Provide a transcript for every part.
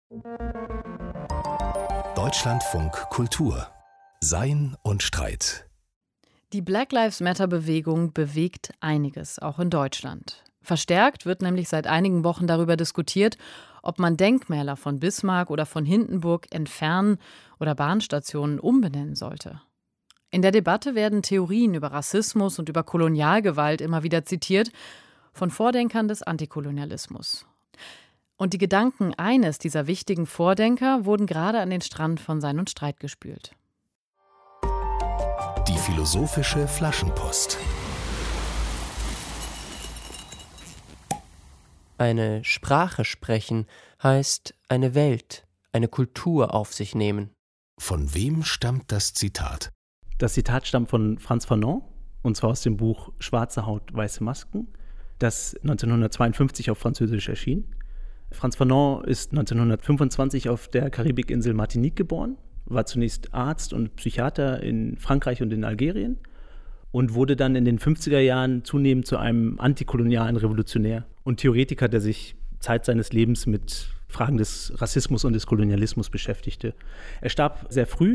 Deutschlandfunk Kultur. Sein und Streit. Die Black Lives Matter-Bewegung bewegt einiges, auch in Deutschland. Verstärkt wird nämlich seit einigen Wochen darüber diskutiert, ob man Denkmäler von Bismarck oder von Hindenburg entfernen oder Bahnstationen umbenennen sollte. In der Debatte werden Theorien über Rassismus und über Kolonialgewalt immer wieder zitiert, von Vordenkern des Antikolonialismus. Und die Gedanken eines dieser wichtigen Vordenker wurden gerade an den Strand von Sein und Streit gespült. Die philosophische Flaschenpost. Eine Sprache sprechen heißt eine Welt, eine Kultur auf sich nehmen. Von wem stammt das Zitat? Das Zitat stammt von Frantz Fanon, und zwar aus dem Buch Schwarze Haut, weiße Masken, das 1952 auf Französisch erschien. Frantz Fanon ist 1925 auf der Karibikinsel Martinique geboren, war zunächst Arzt und Psychiater in Frankreich und in Algerien und wurde dann in den 50er Jahren zunehmend zu einem antikolonialen Revolutionär und Theoretiker, der sich Zeit seines Lebens mit Fragen des Rassismus und des Kolonialismus beschäftigte. Er starb sehr früh,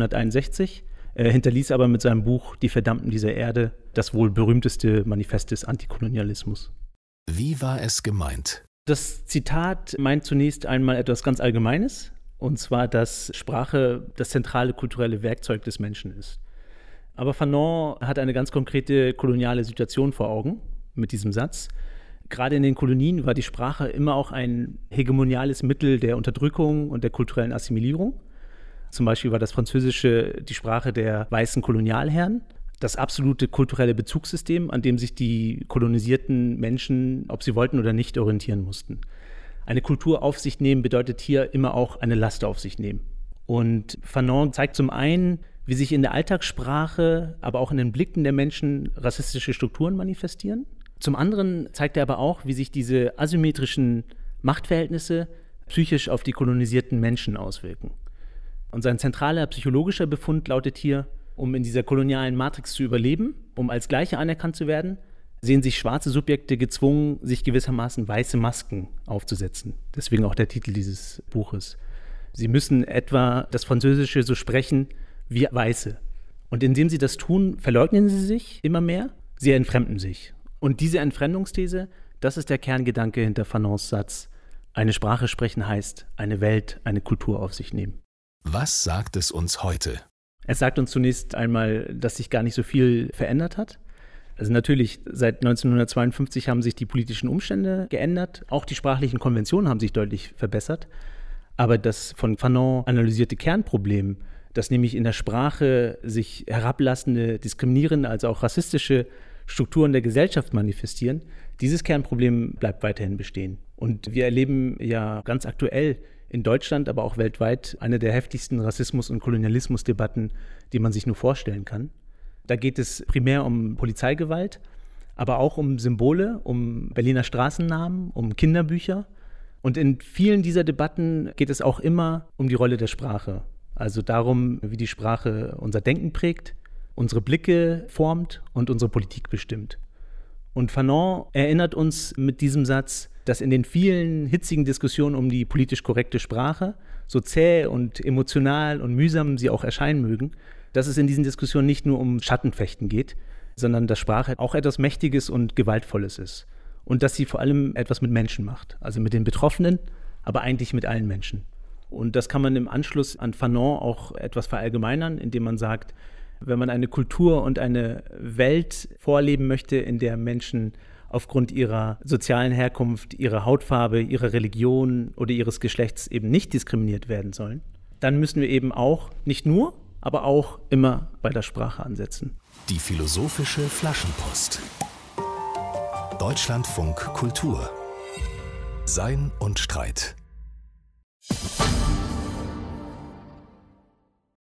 1961, hinterließ aber mit seinem Buch Die Verdammten dieser Erde das wohl berühmteste Manifest des Antikolonialismus. Wie war es gemeint? Das Zitat meint zunächst einmal etwas ganz Allgemeines, und zwar, dass Sprache das zentrale kulturelle Werkzeug des Menschen ist. Aber Fanon hat eine ganz konkrete koloniale Situation vor Augen mit diesem Satz. Gerade in den Kolonien war die Sprache immer auch ein hegemoniales Mittel der Unterdrückung und der kulturellen Assimilierung. Zum Beispiel war das Französische die Sprache der weißen Kolonialherren, das absolute kulturelle Bezugssystem, an dem sich die kolonisierten Menschen, ob sie wollten oder nicht, orientieren mussten. Eine Kultur auf sich nehmen bedeutet hier immer auch eine Last auf sich nehmen. Und Fanon zeigt zum einen, wie sich in der Alltagssprache, aber auch in den Blicken der Menschen rassistische Strukturen manifestieren. Zum anderen zeigt er aber auch, wie sich diese asymmetrischen Machtverhältnisse psychisch auf die kolonisierten Menschen auswirken. Und sein zentraler psychologischer Befund lautet hier: Um in dieser kolonialen Matrix zu überleben, um als Gleiche anerkannt zu werden, sehen sich schwarze Subjekte gezwungen, sich gewissermaßen weiße Masken aufzusetzen. Deswegen auch der Titel dieses Buches. Sie müssen etwa das Französische so sprechen wie Weiße. Und indem sie das tun, verleugnen sie sich immer mehr, sie entfremden sich. Und diese Entfremdungsthese, das ist der Kerngedanke hinter Fanons Satz: Eine Sprache sprechen heißt eine Welt, eine Kultur auf sich nehmen. Was sagt es uns heute? Es sagt uns zunächst einmal, dass sich gar nicht so viel verändert hat. Also natürlich, seit 1952 haben sich die politischen Umstände geändert. Auch die sprachlichen Konventionen haben sich deutlich verbessert. Aber das von Fanon analysierte Kernproblem, dass nämlich in der Sprache sich herablassende, diskriminierende, also auch rassistische Strukturen der Gesellschaft manifestieren, dieses Kernproblem bleibt weiterhin bestehen. Und wir erleben ja ganz aktuell in Deutschland, aber auch weltweit eine der heftigsten Rassismus- und Kolonialismusdebatten, die man sich nur vorstellen kann. Da geht es primär um Polizeigewalt, aber auch um Symbole, um Berliner Straßennamen, um Kinderbücher. Und in vielen dieser Debatten geht es auch immer um die Rolle der Sprache. Also darum, wie die Sprache unser Denken prägt, unsere Blicke formt und unsere Politik bestimmt. Und Fanon erinnert uns mit diesem Satz, dass in den vielen hitzigen Diskussionen um die politisch korrekte Sprache, so zäh und emotional und mühsam sie auch erscheinen mögen, dass es in diesen Diskussionen nicht nur um Schattenfechten geht, sondern dass Sprache auch etwas Mächtiges und Gewaltvolles ist. Und dass sie vor allem etwas mit Menschen macht, also mit den Betroffenen, aber eigentlich mit allen Menschen. Und das kann man im Anschluss an Fanon auch etwas verallgemeinern, indem man sagt, wenn man eine Kultur und eine Welt vorleben möchte, in der Menschen aufgrund ihrer sozialen Herkunft, ihrer Hautfarbe, ihrer Religion oder ihres Geschlechts eben nicht diskriminiert werden sollen, dann müssen wir eben auch, nicht nur, aber auch immer bei der Sprache ansetzen. Die philosophische Flaschenpost. Deutschlandfunk Kultur. Sein und Streit.